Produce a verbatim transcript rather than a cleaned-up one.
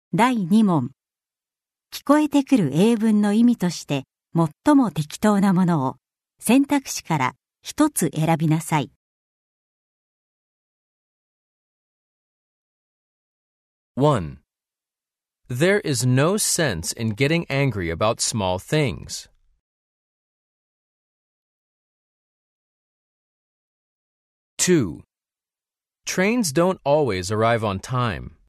だいに問。聞こえてくる英文の意味として最も適当なものを選択肢から一つ選びなさい。 one. There is no sense in getting angry about small things. two. Trains don't always arrive on time.